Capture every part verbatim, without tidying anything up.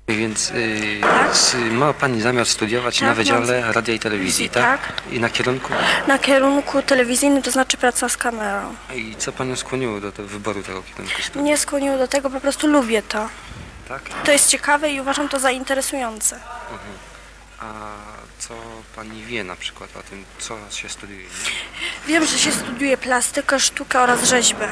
Więc yy, Tak? s- ma Pani zamiar studiować Tak, na Wydziale mam. Radia i Telewizji, Tak. tak? I na kierunku? Na kierunku telewizyjnym, to znaczy praca z kamerą. I co Panią skłoniło do tego wyboru tego kierunku studiów? Mnie skłoniło do tego, po prostu lubię to. Tak? To jest ciekawe i uważam to za interesujące. A co Pani wie na przykład o tym, co się studiuje? Nie? Wiem, że się studiuje plastykę, sztukę oraz rzeźbę.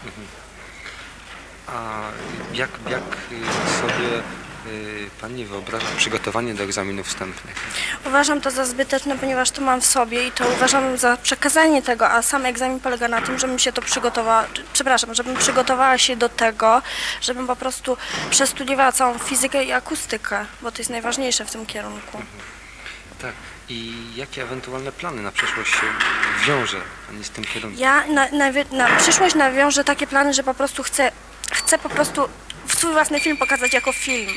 A jak, jak y, sobie y, Pani wyobraża przygotowanie do egzaminów wstępnych? Uważam to za zbyteczne, ponieważ to mam w sobie i to uważam za przekazanie tego, a sam egzamin polega na tym, żebym się to przygotowała, czy- przepraszam, żebym przygotowała się do tego, żebym po prostu przestudiowała całą fizykę i akustykę, bo to jest najważniejsze w tym kierunku. Tak. I jakie ewentualne plany na przyszłość się wiąże Pani z tym kierunkiem? Ja na, na, na przyszłość nawiążę takie plany, że po prostu chcę, chcę po prostu swój własny film pokazać jako film.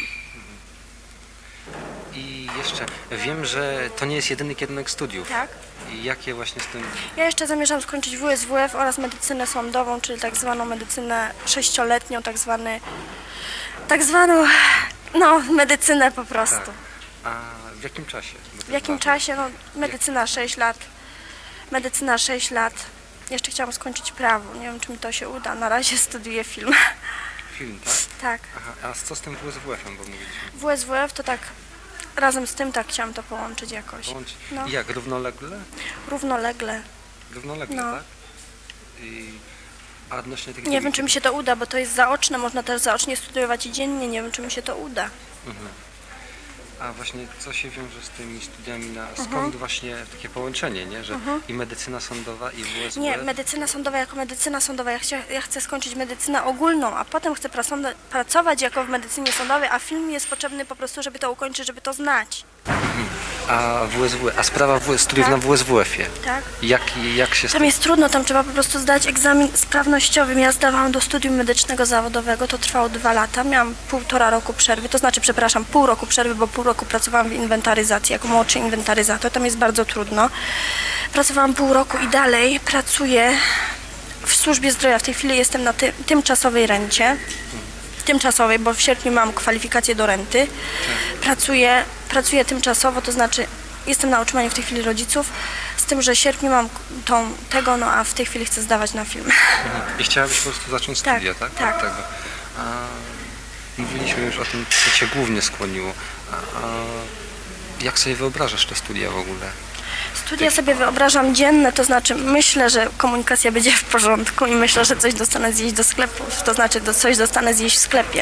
I jeszcze wiem, że to nie jest jedyny kierunek studiów. Tak? I jakie właśnie z tym... Ja jeszcze zamierzam skończyć W S W F oraz medycynę sądową, czyli tak zwaną medycynę sześcioletnią, tak zwany, tak zwaną, no, medycynę po prostu. Tak. A w jakim czasie? Bo to W jakim jest ważne. czasie? No, medycyna sześć lat. Medycyna sześć lat. Jeszcze chciałam skończyć prawo. Nie wiem, czy mi to się uda. Na razie studiuję film. Film, tak? Tak. Aha, a co z tym W S W F-em, bo mówiliśmy? W S W F to tak, razem z tym tak chciałam to połączyć jakoś. Połączyć. No. I jak, równolegle? Równolegle. Równolegle, No. tak? I... A odnośnie tych Nie wiem, drugich czy mi się to uda, bo to jest zaoczne. Można też zaocznie studiować i dziennie. Nie wiem, czy mi się to uda. A właśnie co się wiąże z tymi studiami na... Mhm. Skąd właśnie takie połączenie, nie? Że i medycyna sądowa, i W S W F? Nie, medycyna sądowa jako medycyna sądowa. Ja, chcia, ja chcę skończyć medycynę ogólną, a potem chcę prasąda- pracować jako w medycynie sądowej, a film jest potrzebny po prostu, żeby to ukończyć, żeby to znać. A W S W, a sprawa w, studiów Tak. na W S W F-ie? Tak? Jak, jak się... z Tam jest trudno, tam trzeba po prostu zdać egzamin sprawnościowy. Ja zdawałam do studium medycznego zawodowego, to trwało dwa lata. Miałam półtora roku przerwy, to znaczy, przepraszam, pół roku przerwy, bo pół roku pracowałam w inwentaryzacji, jako młodszy inwentaryzator. Tam jest bardzo trudno. Pracowałam pół roku i dalej pracuję w służbie zdrowia. W tej chwili jestem na ty- tymczasowej rencie. Tymczasowej, bo w sierpniu mam kwalifikację do renty. Pracuję, pracuję tymczasowo, to znaczy jestem na utrzymaniu w tej chwili rodziców, z tym, że w sierpniu mam tą, tego, no a w tej chwili chcę zdawać na film. I chciałabyś po prostu zacząć Tak, studia, tak? tak. Od tego. A mówiliśmy już o tym, co Cię głównie skłoniło. A, a jak sobie wyobrażasz te studia w ogóle? Studia sobie wyobrażam dzienne, to znaczy myślę, że komunikacja będzie w porządku i myślę, że coś dostanę zjeść do sklepu, to znaczy do, coś dostanę zjeść w sklepie.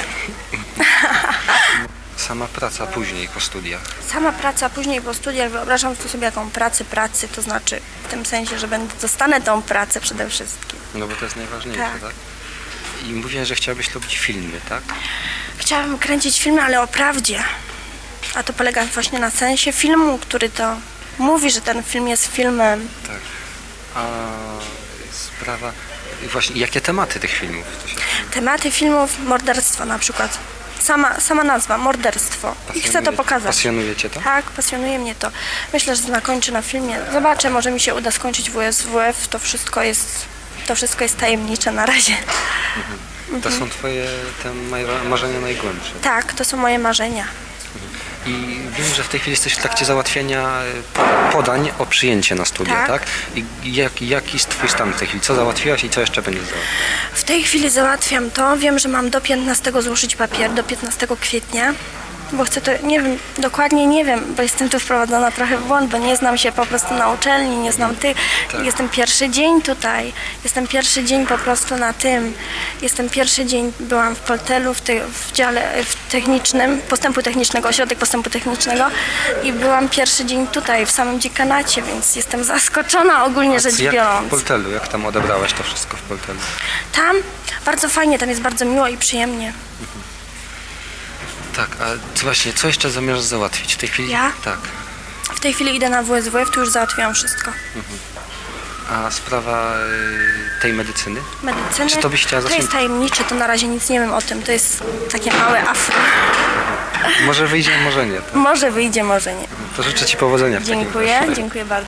Sama praca później po studiach. Sama praca później po studiach wyobrażam to sobie jaką pracę pracy, to znaczy w tym sensie, że będę, dostanę tą pracę przede wszystkim. No bo to jest najważniejsze, tak? Tak. I mówiłaś, że chciałabyś robić filmy, tak? Chciałabym kręcić filmy, ale o prawdzie. A to polega właśnie na sensie filmu, który to mówi, że ten film jest filmem. Tak. A sprawa... i właśnie, jakie tematy tych filmów? To się... Tematy filmów, morderstwo na przykład. Sama, sama nazwa, morderstwo. I chcę to Pasjonuje- pokazać. Pasjonuje Cię to? Tak, pasjonuje mnie to. Myślę, że zakończę na filmie. Zobaczę, może mi się uda skończyć W S W F. To wszystko jest, to wszystko jest tajemnicze na razie. To są Twoje te maj- marzenia najgłębsze. Tak, to są moje marzenia. I wiem, że w tej chwili jesteś w trakcie załatwienia e, po- podań o przyjęcie na studia, tak? Tak. I jak, jaki jest Twój stan w tej chwili? Co załatwiłaś i co jeszcze będziesz załatwiać? W tej chwili załatwiam to. Wiem, że mam do piętnastego złożyć papier, do piętnastego kwietnia. Bo chcę to, nie wiem, dokładnie nie wiem, bo jestem tu wprowadzona trochę w błąd, bo nie znam się po prostu na uczelni, nie znam tych. Tak. Jestem pierwszy dzień tutaj, jestem pierwszy dzień po prostu na tym. Jestem pierwszy dzień, byłam w Poltelu, w, ty, w dziale w technicznym, postępu technicznego, ośrodek postępu technicznego i byłam pierwszy dzień tutaj, w samym dziekanacie, więc jestem zaskoczona ogólnie rzecz Jak w biorąc. Poltelu? Jak tam odebrałaś to wszystko w Poltelu? Tam bardzo fajnie, tam jest bardzo miło i przyjemnie. Tak, a co właśnie, co jeszcze zamierzasz załatwić w tej chwili? Ja? Tak. W tej chwili idę na W S W F, tu już załatwiłam wszystko. A sprawa y, tej medycyny? Medycyny, Czy to byś chciała to zacząć- jest tajemnicze, to na razie nic nie wiem o tym, to jest takie małe afro. Może wyjdzie, może nie. Tak? Może wyjdzie, może nie. To życzę Ci powodzenia w takim Dziękuję, razie. dziękuję bardzo.